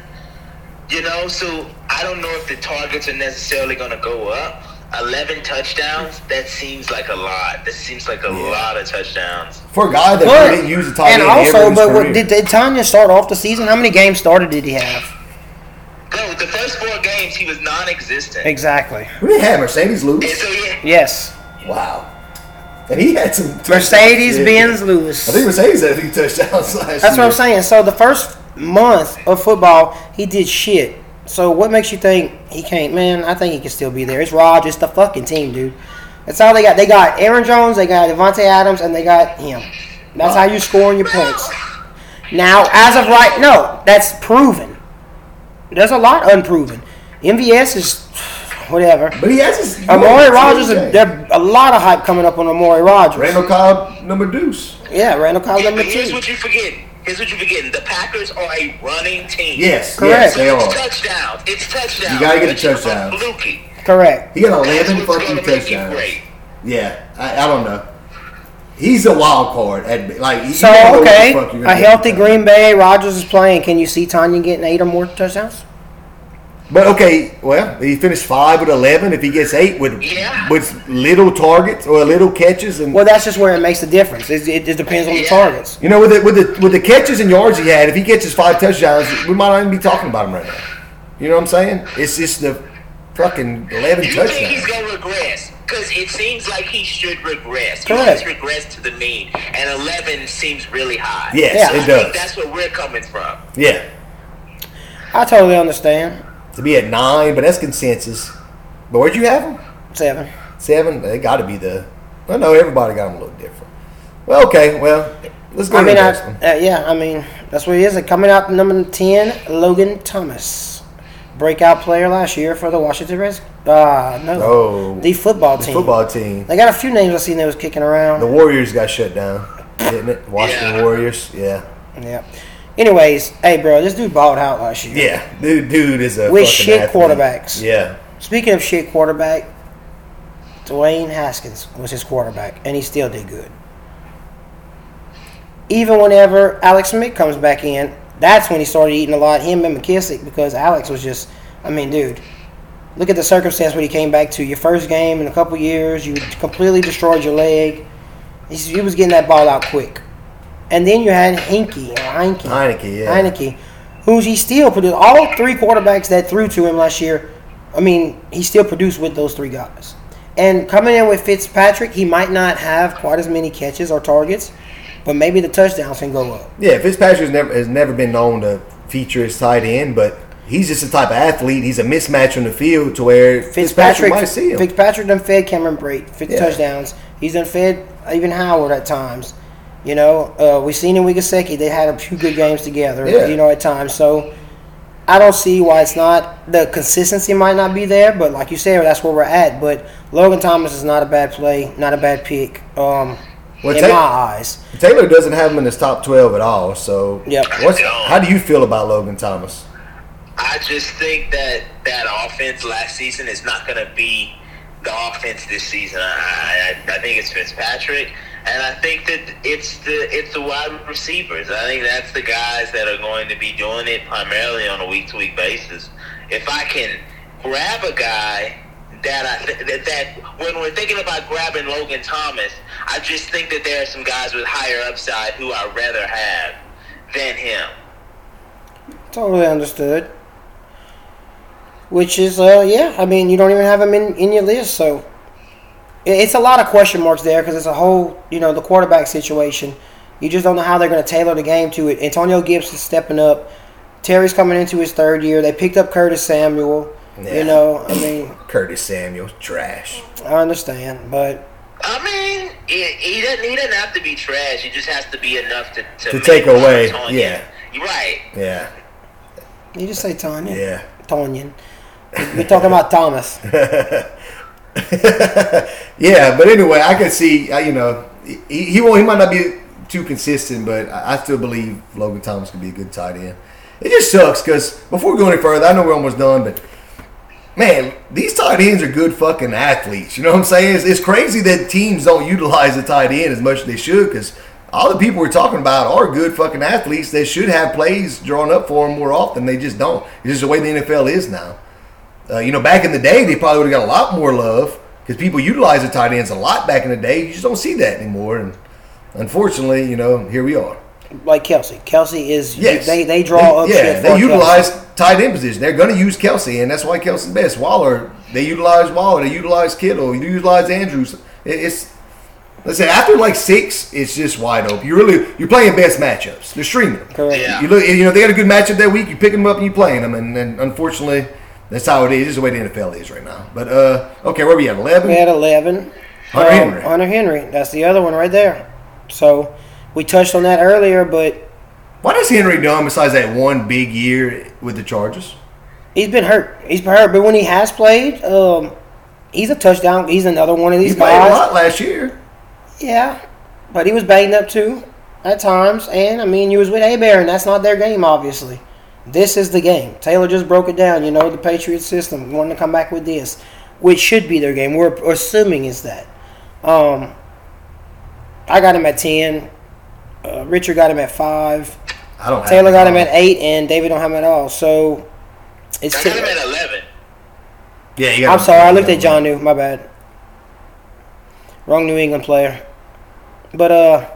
So I don't know if the targets are necessarily going to go up. 11 touchdowns, that seems like a lot. That seems like a lot of touchdowns. For a guy that didn't use the tight end ever in his career. Did Tonyan start off the season? How many games started did he have? No, the first 4 games he was non-existent. Exactly. We didn't have Mercedes Lewis. So, yes. Wow. And he had some Mercedes-Benz Lewis. I think Mercedes had a few touchdowns last year. That's what I'm saying. So the first month of football, he did shit. So what makes you think he can't? Man, I think he can still be there. It's Rodgers, it's the fucking team, dude. That's all they got. They got Aaron Jones, they got Devontae Adams, and they got him. That's how you scoring your points. Now, as of right, no, that's proven. There's a lot unproven. MVS is whatever. But he has his... Amari Rodgers, there's a lot of hype coming up on Amari Rodgers. Randall Cobb, number deuce. Yeah, Randall Cobb, number 2. Here's what you're forgetting. The Packers are a running team. Yes, correct. Yes, they are. It's touchdowns. You got to get the touchdowns. Fluky. Correct. He got 11 fucking touchdowns. Yeah, I don't know. He's a wild card. A healthy Green Bay, Rodgers is playing. Can you see Tonyan getting 8 or more touchdowns? But okay, well, he finished 5 with 11. If he gets 8 with little targets or little catches, and that's just where it makes the difference. It depends on the targets. With the catches and yards he had, if he gets his 5 touchdowns, we might not even be talking about him right now. You know what I'm saying? It's just the fucking 11 touchdowns. You think he's gonna regress? Because it seems like he should regress. Correct. He should regress to the mean, and 11 seems really high. Yes, it does. I think that's where we're coming from. Yeah, I totally understand. To be at 9, but that's consensus. But where'd you have him? 7. They got to be well, no, everybody got him a little different. Well, okay, let's go to the next one. That's what he is. Coming out number 10, Logan Thomas. breakout player last year for the Washington Redskins. No. The football team. Football team. They got a few names I seen that was kicking around. The Warriors got shut down, didn't it? Washington Warriors. Yeah. Yeah. Anyways, hey, bro, this dude balled out last year. Yeah. Dude is a with fucking shit athlete. quarterbacks. Yeah. Speaking of shit quarterback, Dwayne Haskins was his quarterback, and he still did good. Even whenever Alex Smith comes back in, that's when he started eating a lot, him and McKissick, because Alex was just, I mean, dude, look at the circumstance when he came back to your first game in a couple years. You completely destroyed your leg. He was getting that ball out quick. And then you had Heineke, who he still produced. All three quarterbacks that threw to him last year, I mean, he still produced with those three guys. And coming in with Fitzpatrick, he might not have quite as many catches or targets, but maybe the touchdowns can go up. Yeah, Fitzpatrick has never been known to feature his tight end, but he's just the type of athlete. He's a mismatch on the field to where Fitzpatrick might see him. Fitzpatrick done fed Cameron Brate touchdowns. He's done fed even Howard at times. You know, we seen in Wigasecki, they had a few good games together, at times. So I don't see why it's not. The consistency might not be there, but like you said, that's where we're at. But Logan Thomas is not a bad play, not a bad pick in my eyes. Taylor doesn't have him in his top 12 at all. So how do you feel about Logan Thomas? I just think that offense last season is not going to be the offense this season. I think it's Fitzpatrick. And I think that it's the wide receivers. I think that's the guys that are going to be doing it primarily on a week-to-week basis. If I can grab a guy that when we're thinking about grabbing Logan Thomas, I just think that there are some guys with higher upside who I'd rather have than him. Totally understood. Which is, I mean, you don't even have him in your list, so it's a lot of question marks there because it's a whole, the quarterback situation. You just don't know how they're going to tailor the game to it. Antonio Gibson's stepping up. Terry's coming into his third year. They picked up Curtis Samuel. Yeah. Curtis Samuel's trash. I understand, but he doesn't have to be trash. He just has to be enough to take away. Yeah, you're right. Yeah. You just say Tanya. Yeah. Tonyan. We're talking about Thomas. Yeah, but anyway, I can see, he might not be too consistent, but I still believe Logan Thomas can be a good tight end. It just sucks because before we go any further, I know we're almost done, but man, these tight ends are good fucking athletes. You know what I'm saying? It's crazy that teams don't utilize the tight end as much as they should because all the people we're talking about are good fucking athletes. They should have plays drawn up for them more often. They just don't. It's just the way the NFL is now. Back in the day, they probably would have got a lot more love because people utilize the tight ends a lot back in the day. You just don't see that anymore. And unfortunately, here we are. Like Kelsey. Kelsey is, yes. They draw up shit for they utilize tight end position. They're going to use Kelsey, and that's why Kelsey's best. Waller, they utilize Waller. They utilize Kittle. You utilize Andrews. Let's say after like 6, it's just wide open. You're playing best matchups. They're streaming them. Correct. Yeah. You look, they got a good matchup that week. You pick them up and you playing them, and unfortunately, that's how it is. This is the way the NFL is right now. But okay, where we at? 11. We had 11. Hunter Henry. That's the other one right there. So we touched on that earlier, but what has Henry done besides that one big year with the Chargers? He's been hurt. But when he has played, he's a touchdown. He's another one of these guys. He played a lot last year. Yeah, but he was banged up too at times. And, you was with Hebert, and that's not their game, obviously. This is the game. Taylor just broke it down, the Patriots system. Wanting to come back with this, which should be their game. We're assuming it's that. I got him at 10. Richard got him at 5. Taylor got him at 8, and David don't have him at all. So it's I got him at 11. Yeah, I'm sorry. I looked at John New. My bad. Wrong New England player. But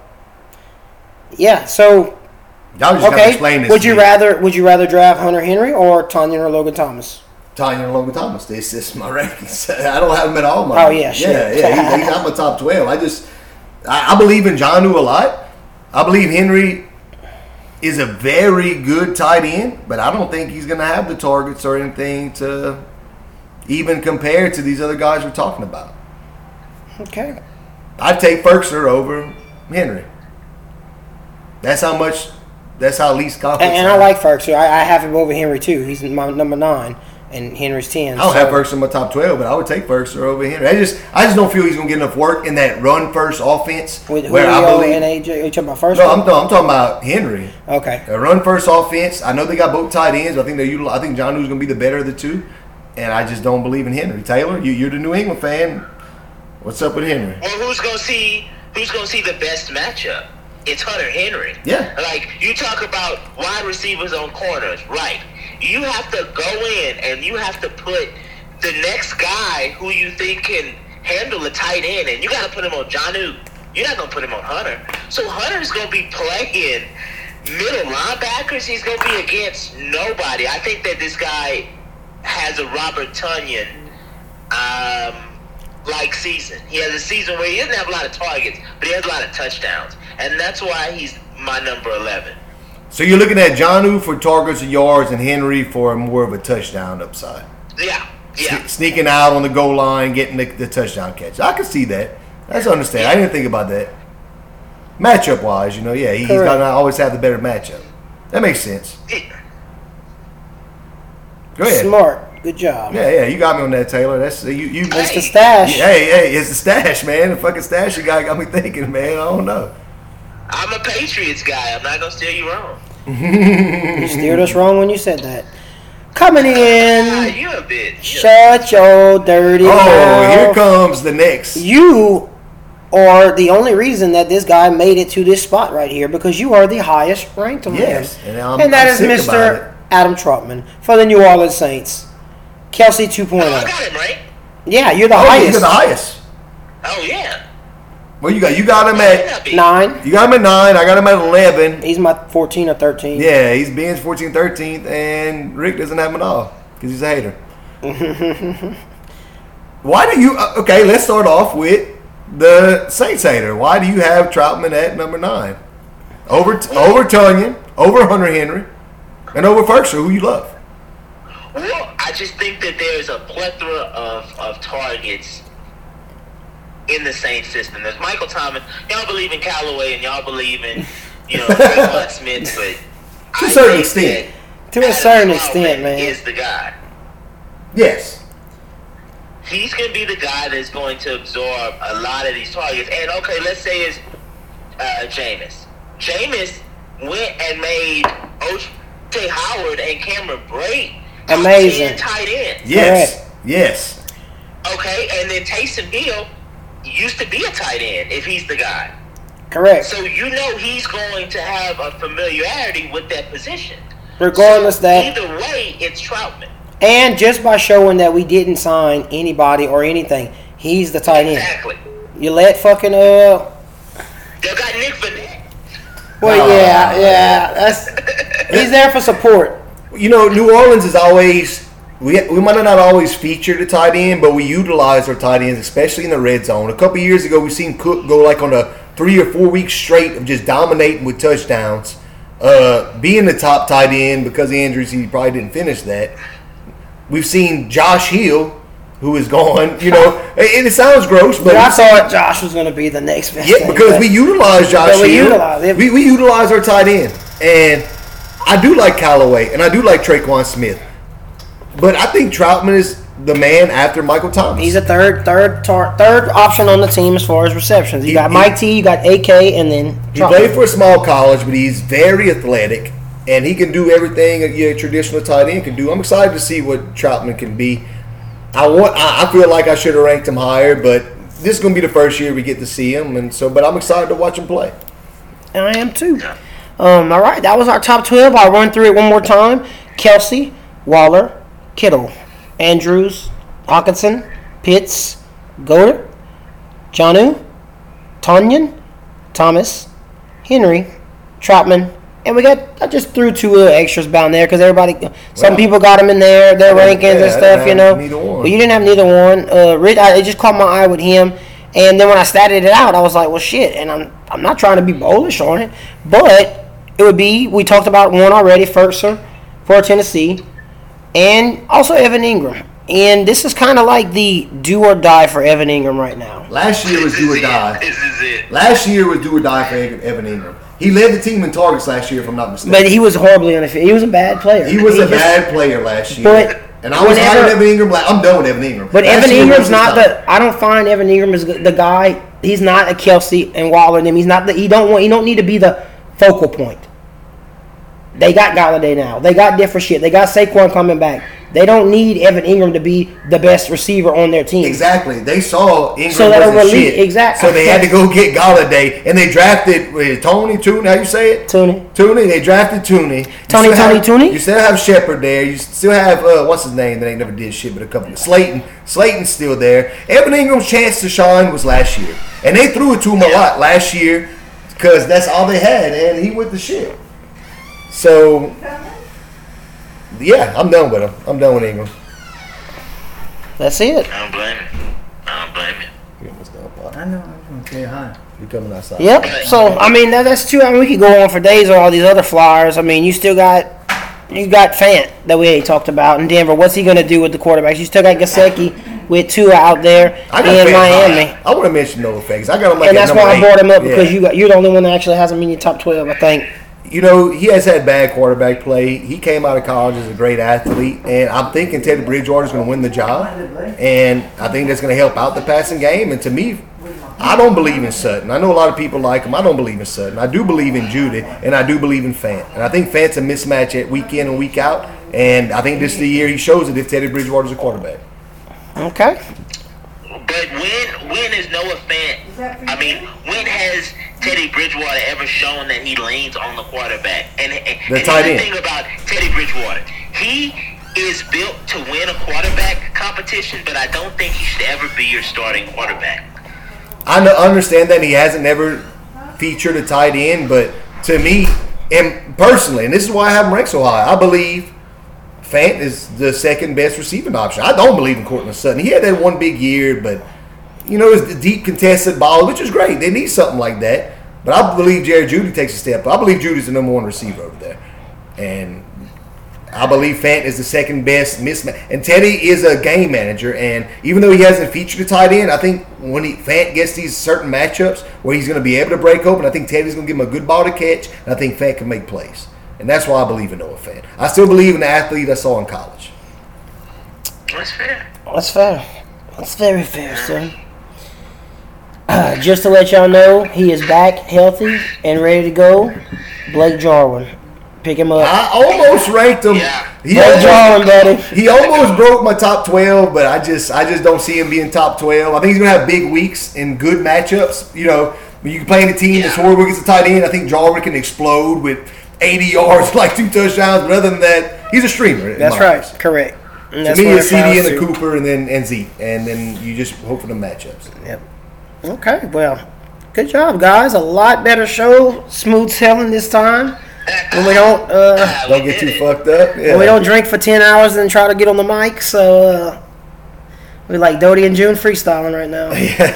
yeah. So okay. Would you rather draft Hunter Henry or Tonyan or Logan Thomas? Tonyan and Logan Thomas. This is my rankings. I don't have him at all. Oh yeah, sure. Yeah. He's not my top 12. I believe in Jonnu a lot. I believe Henry is a very good tight end, but I don't think he's going to have the targets or anything to even compare to these other guys we're talking about. Okay. I'd take Ferkser over Henry. That's how least confident. And I like Ferkser. I have him over Henry too. He's my number 9. and Henry's 10. I don't have Firkser in my top 12, but I would take Firkser over Henry. I just don't feel he's going to get enough work in that run-first offense. With Julio and AJ? Are you talking about Firkser? No, I'm talking about Henry. Okay. A run-first offense. I know they got both tight ends, but I think Jonnu's going to be the better of the two, and I just don't believe in Henry. Taylor, you're the New England fan. What's up with Henry? Well, who's going to see the best matchup? It's Hunter Henry. Yeah. Like, you talk about wide receivers on corners, right? You have to go in and you have to put the next guy who you think can handle a tight end, and you got to put him on Jonnu. You're not going to put him on Hunter. So Hunter's going to be playing middle linebackers. He's going to be against nobody. I think that this guy has a Robert Tonyan like season. He has a season where he doesn't have a lot of targets, but he has a lot of touchdowns. And that's why he's my number 11. So you're looking at Jonnu for targets and yards and Henry for more of a touchdown upside. Yeah. Sneaking out on the goal line, getting the touchdown catch. I can see that. That's understandable. I didn't think about that. Matchup-wise, he's got to always have the better matchup. That makes sense. Go ahead. Smart. Good job. Yeah, you got me on that, Taylor. That's you. It's the stash. Hey, it's the stash, man. The fucking stash you got me thinking, man. I don't know. I'm a Patriots guy. I'm not gonna steer you wrong. You steered us wrong when you said that. Coming in. You a bitch. Shut your dirty mouth. Here comes the next. You are the only reason that this guy made it to this spot right here because you are the highest ranked of him. Yes, and that is Mr. Adam Trautman for the New Orleans Saints. Kelsey 2.0. I got him right. Yeah, you're the highest. You're the highest. Oh yeah. Well, you got him at 9. You got him at 9. I got him at 11. He's my 14 or 13. Yeah, he's Ben's 14th, 13th, and Rick doesn't have him at all because he's a hater. Why do you? Okay, let's start off with the Saints hater. Why do you have Trautman at number 9 over Tonyan, over Hunter Henry, and over Firkser, who you love? Well, I just think that there's a plethora of targets in the Saints system. There's Michael Thomas. Y'all believe in Callaway and y'all believe in, Trayvon Smith, but to a certain extent. To a certain extent, man. Is the guy. Yes. He's going to be the guy that's going to absorb a lot of these targets. And, okay, let's say it's Jameis. Jameis went and made O.J. Howard and Cameron Brate amazing tight end. Yes. Okay, and then Taysom Hill used to be a tight end if he's the guy. Correct. So he's going to have a familiarity with that position. Regardless that either way, it's Trautman. And just by showing that we didn't sign anybody or anything, he's the tight end. Exactly. You let fucking They got Nick Vannett. Well, yeah. He's there for support. New Orleans is always we might not always feature the tight end, but we utilize our tight ends, especially in the red zone. A couple years ago, we've seen Cook go like on a 3 or 4 week straight of just dominating with touchdowns, being the top tight end because of injuries. He probably didn't finish that. We've seen Josh Hill, who is gone. It sounds gross, but I thought Josh was going to be the next best. Yeah, because we utilize Josh Hill. We utilize our tight end, and I do like Callaway, and I do like Traquan Smith. But I think Trautman is the man after Michael Thomas. He's a third option on the team as far as receptions. You got Mike T, you got AK, and then Trautman. He played for a small college, but he's very athletic, and he can do everything a traditional tight end can do. I'm excited to see what Trautman can be. I feel like I should have ranked him higher, but this is going to be the first year we get to see him, but I'm excited to watch him play. And I am too. All right, that was our top 12. I'll run through it one more time. Kelsey, Waller, Kittle, Andrews, Hawkinson, Pitts, Goddard, Jonnu, Tonyan, Thomas, Henry, Trautman, and I just threw 2 extras down there because some people got them in their rankings and stuff, But you didn't have neither one. Rich, it just caught my eye with him, and then when I started it out, I was like, well, shit, and I'm not trying to be bullish on it, but it would be, we talked about one already, Firkser for Tennessee, and also Evan Ingram. And this is kind of like the do or die for Evan Ingram right now. Last year was do or die. This is it. Last year was do or die for Evan Ingram. He led the team in targets last year, if I'm not mistaken. But he was horribly unefficient. He was a bad player. He was a bad player last year. But And I was hiring Evan Ingram. I'm done with Evan Ingram. But Evan Ingram's not I don't find Evan Ingram is the guy. He's not a Kelsey and Waller and them. He's not he don't need to be the focal point. They got Galladay now. They got different shit. They got Saquon coming back. They don't need Evan Ingram to be the best receiver on their team. Exactly. They saw Ingram wasn't shit. Exactly. So they had to go get Galladay, and they drafted Tooney. How you say it? Tooney. They drafted Tooney. Tooney. You still have Shepard there. You still have what's his name that ain't never did shit, but a couple. Slayton. Slayton's still there. Evan Ingram's chance to shine was last year, and they threw it to him a lot last year because that's all they had, and he went to shit. So. Yeah, I'm done with him. I'm done with Ingram. That's it. I don't blame you. I know. I was going to say hi. You coming outside? Yep. So I mean that's true. I mean we could go on for days on all these other flyers. I mean you got Fant that we ain't talked about in Denver. What's he gonna do with the quarterbacks? You still got Gesicki with Tua out there in Miami. I want to mention Noah Fant. I got him and that's why I brought him up because you're the only one that actually has him in your top 12, I think. You know, he has had bad quarterback play. He came out of college as a great athlete, and I'm thinking Teddy Bridgewater is going to win the job, and I think that's going to help out the passing game. And to me, I don't believe in Sutton. I know a lot of people like him. I don't believe in Sutton. I do believe in Judy, and I do believe in Fant. And I think Fant's a mismatch at week in and week out, and I think this is the year he shows it if Teddy Bridgewater's a quarterback. Okay. But when is Noah Fant? I mean, when has Teddy Bridgewater ever shown that he leans on the quarterback? And here's the thing about Teddy Bridgewater, he is built to win a quarterback competition, but I don't think he should ever be your starting quarterback. I understand that he hasn't ever featured a tight end, but to me, and personally, and this is why I have him ranked so high, I believe Fant is the second best receiving option. I don't believe in Courtland Sutton. He had that one big year, but you know, it's the deep contested ball, which is great. They need something like that. But I believe Jerry Jeudy takes a step. I believe Judy's the number one receiver over there. And I believe Fant is the second best mismatch. And Teddy is a game manager. And even though he hasn't featured a tight end, I think when Fant gets these certain matchups where he's going to be able to break open, I think Teddy's going to give him a good ball to catch. And I think Fant can make plays. And that's why I believe in Noah Fant. I still believe in the athlete I saw in college. That's fair. That's fair. That's very fair, sir. Just to let y'all know, he is back healthy and ready to go. Blake Jarwin. Pick him up. I almost ranked him. Yeah. Blake Jarwin, buddy. He almost broke my top 12, but I just don't see him being top 12. I think he's going to have big weeks and good matchups. You know, when you play in a team that's horrible against a tight end, I think Jarwin can explode with 80 yards, like 2 touchdowns. But other than that, he's a streamer. That's right. Correct. To me, it's CD and the Cooper and Zeke. And then you just hope for the matchups. Yep. Okay, well, good job, guys. A lot better show. Smooth sailing this time. When we don't get too fucked up. Yeah. When we don't drink for 10 hours and try to get on the mic. So we're like Dodie and June freestyling right now.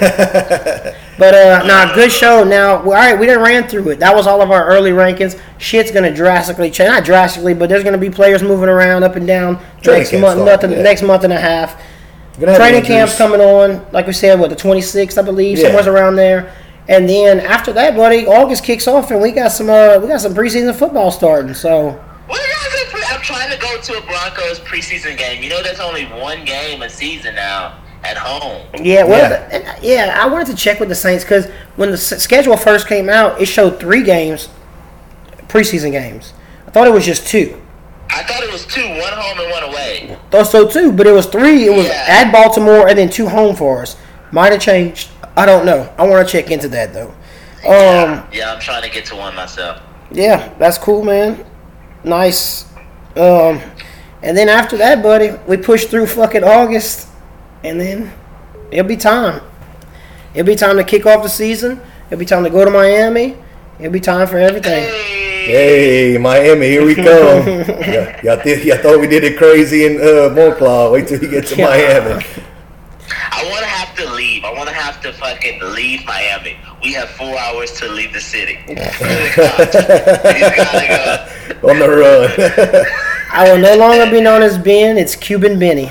But good show. Now, all right, we done ran through it. That was all of our early rankings. Shit's gonna drastically change. Not drastically, but there's gonna be players moving around up and down next month and a half. Training camp's coming on, like we said, the 26th, I believe, somewhere around there. And then after that, buddy, August kicks off, and we got some preseason football starting. So. What are you guys? I'm trying to go to a Broncos preseason game. You know, there's only one game a season now at home. Yeah, I wanted to check with the Saints because when the schedule first came out, it showed 3 games, preseason games. I thought it was just 2. I thought it was 2, 1 home and 1 away. Thought so too, but it was 3. It was at Baltimore and then 2 home for us. Might have changed. I don't know. I want to check into that though. I'm trying to get to one myself. Yeah, that's cool, man. Nice. And then after that, buddy, we push through fucking August, and then it'll be time. It'll be time to kick off the season. It'll be time to go to Miami. It'll be time for everything. Hey, Miami, here we come. Y'all thought we did it crazy in Monclaw. Wait till we get to Miami. I want to have to leave. I want to have to fucking leave Miami. We have 4 hours to leave the city. We gotta go. On the run. I will no longer be known as Ben. It's Cuban Benny.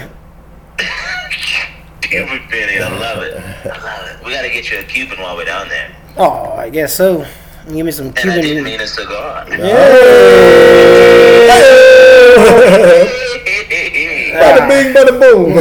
Cuban Benny. I love it. We got to get you a Cuban while we're down there. Oh, I guess so. Give me some Cuban. And I didn't mean a cigar. Hey. Bada bing, bada boom.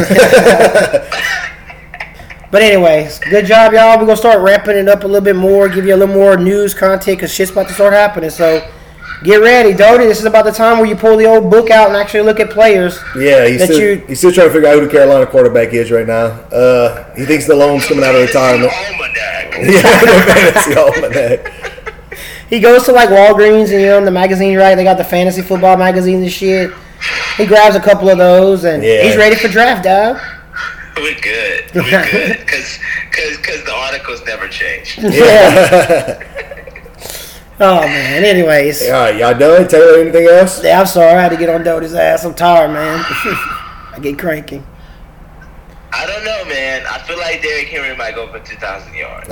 But anyways, good job, y'all. We're going to start ramping it up a little bit more, give you a little more news content because shit's about to start happening. So get ready, Doty. This is about the time where you pull the old book out and actually look at players. Yeah, he's still trying to figure out who the Carolina quarterback is right now. He thinks the loan's coming out of retirement. Yeah, the fantasy almanac. He goes to like Walgreens and in the magazine, right? They got the fantasy football magazines and shit. He grabs a couple of those and he's ready for draft, dog. We're good. Because the articles never change. Yeah. Oh, man. Anyways. All right, y'all done? Taylor, anything else? Yeah, I'm sorry. I had to get on Doty's ass. I'm tired, man. I get cranky. I don't know, man. I feel like Derrick Henry might go for 2,000 yards.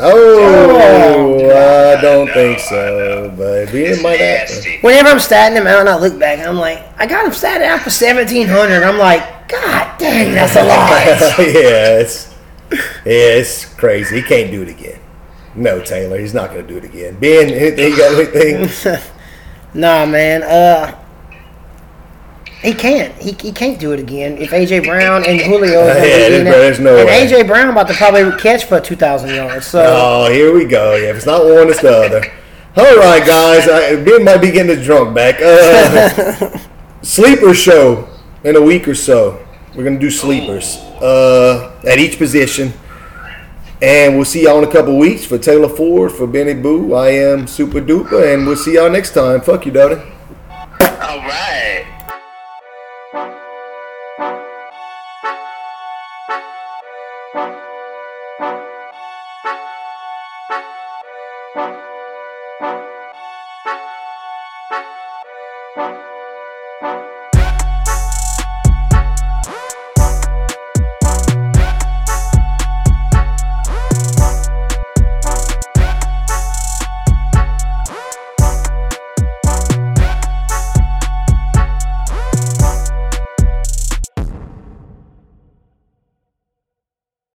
I don't think so. But it might happen. Whenever I'm statting him out and I look back, I'm like, I got him statted out for 1,700. I'm like, God dang, that's a lot. It's crazy. He can't do it again. No, Taylor, he's not going to do it again. Ben, anything? You got anything? Nah, man. He can't. He can't do it again. If A.J. Brown and Julio there's no way. A.J. Brown about to probably catch for 2,000 yards. So. Oh, here we go. Yeah, if it's not one, it's the other. All right, guys. Ben might be getting his drunk back. Sleeper show in a week or so. We're going to do sleepers at each position. And we'll see y'all in a couple weeks. For Taylor Ford, for Benny Boo, I am Super Duper. And we'll see y'all next time. Fuck you, Dottie.